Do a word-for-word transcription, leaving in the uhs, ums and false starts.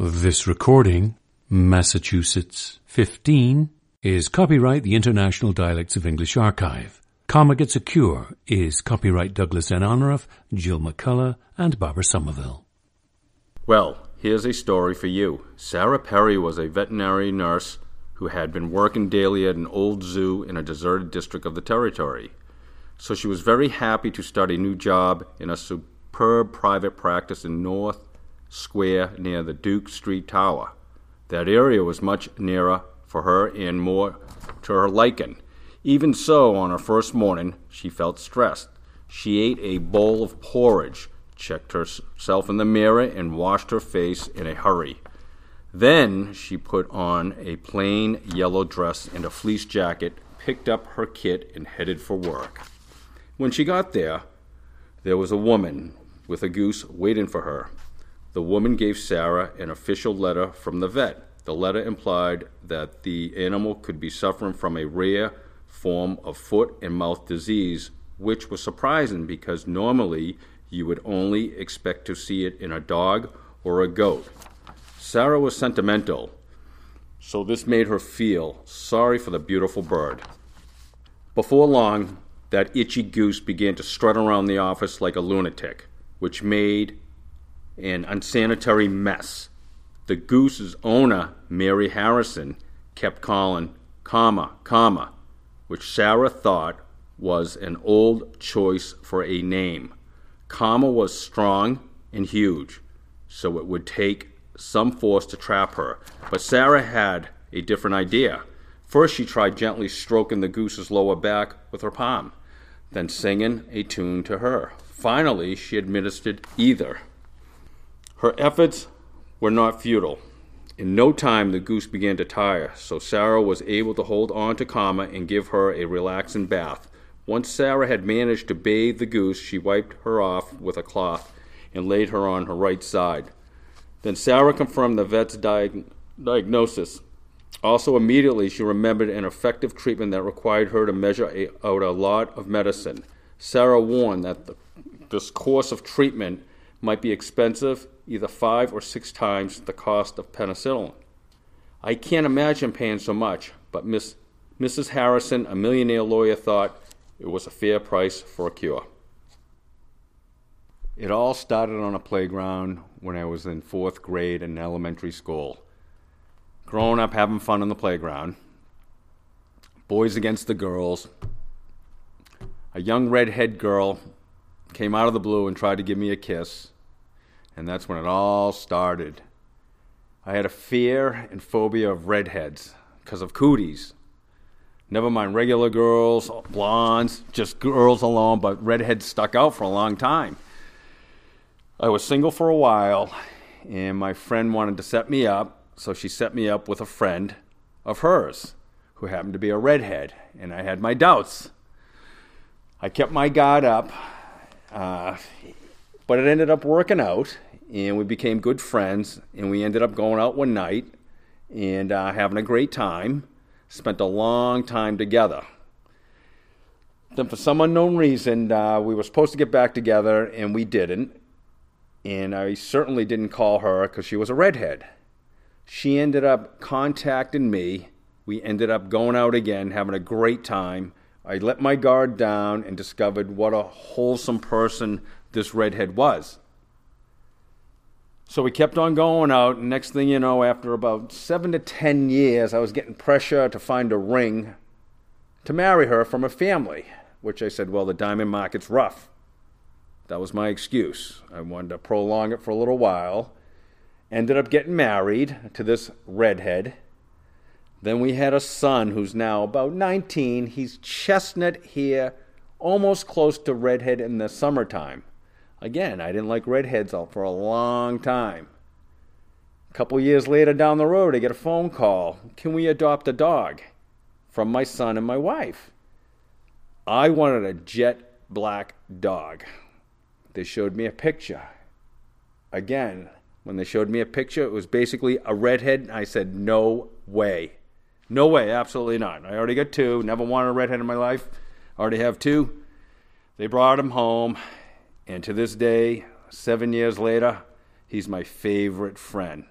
This recording, Massachusetts fifteen, is copyright the International Dialects of English Archive. Karma Gets a Cure is copyright Douglas N. Honorath, Jill McCullough, and Barbara Somerville. Well, here's a story for you. Sarah Perry was a veterinary nurse who had been working daily at an old zoo in a deserted district of the territory. So she was very happy to start a new job in a superb private practice in North Square near the Duke Street Tower. That area was much nearer for her and more to her liking. Even so, on her first morning, she felt stressed. She ate a bowl of porridge, checked herself in the mirror, and washed her face in a hurry. Then she put on a plain yellow dress and a fleece jacket, picked up her kit, and headed for work. When she got there, there was a woman with a goose waiting for her. The woman gave Sarah an official letter from the vet. The letter implied that the animal could be suffering from a rare form of foot and mouth disease, which was surprising because normally you would only expect to see it in a dog or a goat. Sarah was sentimental, so this made her feel sorry for the beautiful bird. Before long, that itchy goose began to strut around the office like a lunatic, which made an unsanitary mess. The goose's owner, Mary Harrison, kept calling, comma, comma, which Sarah thought was an old choice for a name. Comma was strong and huge, so it would take some force to trap her. But Sarah had a different idea. First, she tried gently stroking the goose's lower back with her palm, then singing a tune to her. Finally, she administered either. Her efforts were not futile. In no time, the goose began to tire, so Sarah was able to hold on to Karma and give her a relaxing bath. Once Sarah had managed to bathe the goose, she wiped her off with a cloth and laid her on her right side. Then Sarah confirmed the vet's diag- diagnosis. Also, immediately, she remembered an effective treatment that required her to measure a, out a lot of medicine. Sarah warned that the, this course of treatment might be expensive, either five or six times the cost of penicillin. I can't imagine paying so much, but Miss Missus Harrison, a millionaire lawyer, thought it was a fair price for a cure. It all started on a playground when I was in fourth grade in elementary school. Growing up, having fun on the playground. Boys against the girls. A young redhead girl came out of the blue and tried to give me a kiss. And that's when it all started. I had a fear and phobia of redheads because of cooties. Never mind regular girls, blondes, just girls alone, but redheads stuck out for a long time. I was single for a while, and my friend wanted to set me up, so she set me up with a friend of hers who happened to be a redhead, and I had my doubts. I kept my guard up, uh, but it ended up working out, and we became good friends, and we ended up going out one night and uh, having a great time. Spent a long time together. Then for some unknown reason, uh, we were supposed to get back together, and we didn't. And I certainly didn't call her because she was a redhead. She ended up contacting me. We ended up going out again, having a great time. I let my guard down and discovered what a wholesome person this redhead was. So we kept on going out, and next thing you know, after about seven to ten years, I was getting pressure to find a ring to marry her from her family, which I said, well, the diamond market's rough. That was my excuse. I wanted to prolong it for a little while. Ended up getting married to this redhead. Then we had a son who's now about nineteen. He's chestnut hair, almost close to redhead in the summertime. Again, I didn't like redheads for a long time. A couple years later down the road, I get a phone call. Can we adopt a dog? From my son and my wife. I wanted a jet black dog. They showed me a picture. Again, when they showed me a picture, it was basically a redhead. I said, no way. No way, absolutely not. I already got two. Never wanted a redhead in my life. Already have two. They brought him home. And to this day, seven years later, he's my favorite friend.